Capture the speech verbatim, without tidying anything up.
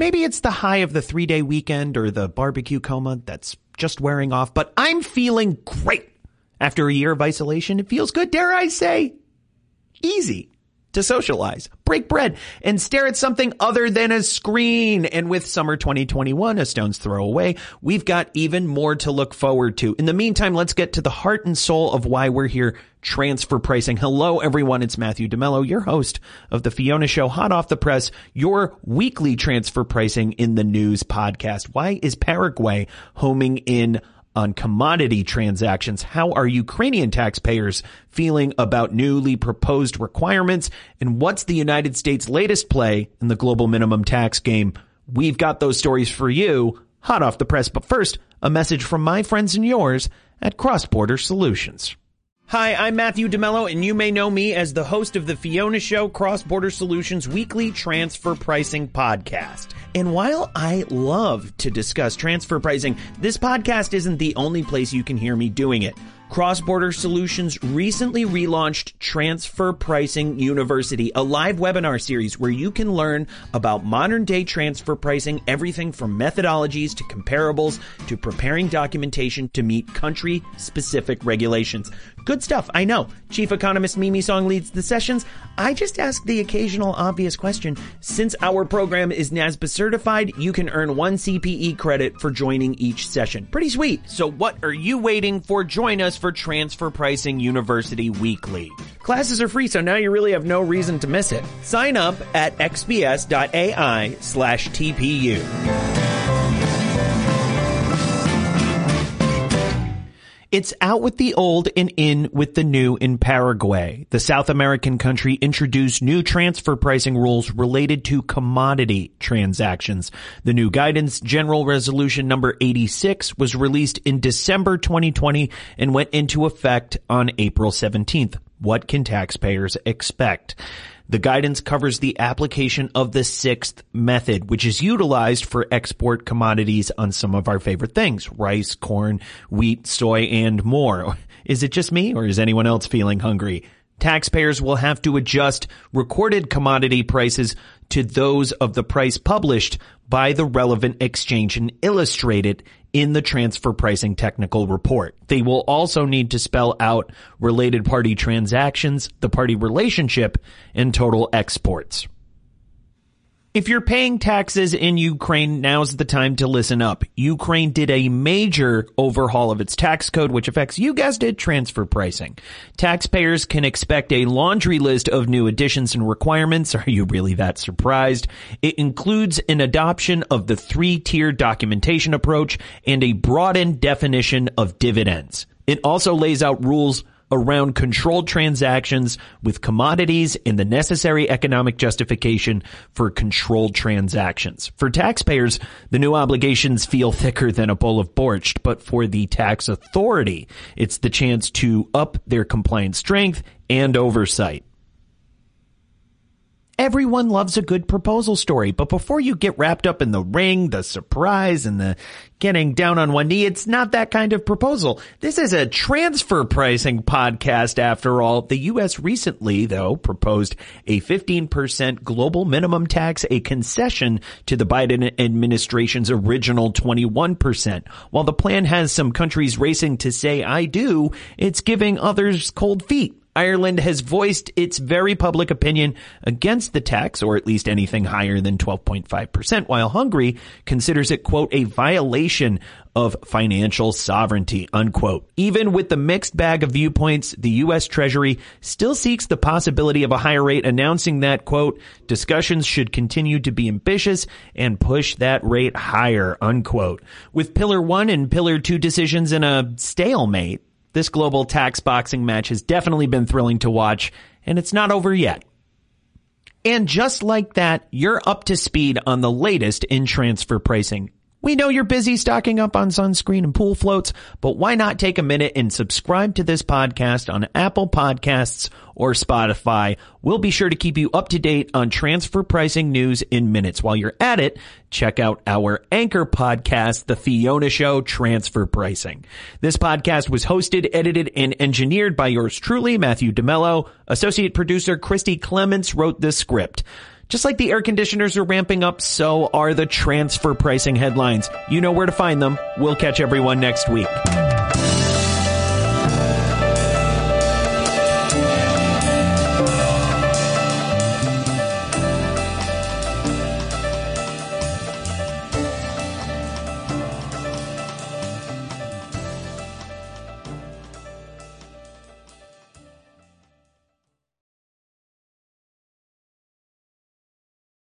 maybe it's the high of the three-day weekend or the barbecue coma that's just wearing off, but I'm feeling great. After a year of isolation, it feels good, dare I say, easy to socialize, break bread, and stare at something other than a screen. And with summer twenty twenty-one a stone's throw away, we've got even more to look forward to. In the meantime, let's get to the heart and soul of why we're here, transfer pricing. Hello, everyone. It's Matthew DeMello, your host of The Fiona Show, hot off the press, your weekly transfer pricing in the news podcast. Why is Paraguay homing in on commodity transactions? How are Ukrainian taxpayers feeling about newly proposed requirements? And what's the United States' latest play in the global minimum tax game? We've got those stories for you, hot off the press. But first, a message from my friends and yours at Cross Border Solutions. Hi, I'm Matthew DeMello, and you may know me as the host of the Fiona Show, Cross Border Solutions weekly transfer pricing podcast. And while I love to discuss transfer pricing, this podcast isn't the only place you can hear me doing it. Cross Border Solutions recently relaunched Transfer Pricing University, a live webinar series where you can learn about modern day transfer pricing, everything from methodologies to comparables to preparing documentation to meet country specific regulations. Good stuff, I know. Chief Economist Mimi Song leads the sessions. I just ask the occasional obvious question. Since our program is NASBA certified, you can earn one C P E credit for joining each session. Pretty sweet. So what are you waiting for? Join us for Transfer Pricing University Weekly. Classes are free, so now you really have no reason to miss it. Sign up at xbs.ai slash TPU. It's out with the old and in with the new in Paraguay. The South American country introduced new transfer pricing rules related to commodity transactions. The new guidance, General Resolution number eighty-six, was released in December twenty twenty and went into effect on April seventeenth. What can taxpayers expect? The guidance covers the application of the sixth method, which is utilized for export commodities on some of our favorite things: rice, corn, wheat, soy, and more. Is it just me, or is anyone else feeling hungry? Taxpayers will have to adjust recorded commodity prices to those of the price published by the relevant exchange and illustrated in the transfer pricing technical report. They will also need to spell out related party transactions, the party relationship, and total exports. If you're paying taxes in Ukraine, now's the time to listen up. Ukraine did a major overhaul of its tax code, which affects, you guessed it, transfer pricing. Taxpayers can expect a laundry list of new additions and requirements. Are you really that surprised? It includes an adoption of the three-tier documentation approach and a broadened definition of dividends. It also lays out rules around controlled transactions with commodities and the necessary economic justification for controlled transactions. For taxpayers, the new obligations feel thicker than a bowl of borscht, but for the tax authority, it's the chance to up their compliance strength and oversight. Everyone loves a good proposal story, but before you get wrapped up in the ring, the surprise, and the getting down on one knee, it's not that kind of proposal. This is a transfer pricing podcast, after all. The U S recently, though, proposed a fifteen percent global minimum tax, a concession to the Biden administration's original twenty-one percent. While the plan has some countries racing to say, I do, it's giving others cold feet. Ireland has voiced its very public opinion against the tax, or at least anything higher than twelve point five percent, while Hungary considers it, quote, a violation of financial sovereignty, unquote. Even with the mixed bag of viewpoints, the U S Treasury still seeks the possibility of a higher rate, announcing that, quote, discussions should continue to be ambitious and push that rate higher, unquote. With Pillar one and Pillar two decisions in a stalemate, this global tax boxing match has definitely been thrilling to watch, and it's not over yet. And just like that, you're up to speed on the latest in transfer pricing. We know you're busy stocking up on sunscreen and pool floats, but why not take a minute and subscribe to this podcast on Apple Podcasts or Spotify? We'll be sure to keep you up to date on transfer pricing news in minutes. While you're at it, check out our anchor podcast, The Fiona Show Transfer Pricing. This podcast was hosted, edited, and engineered by yours truly, Matthew DeMello. Associate producer Christy Clements wrote this script. Just like the air conditioners are ramping up, so are the transfer pricing headlines. You know where to find them. We'll catch everyone next week.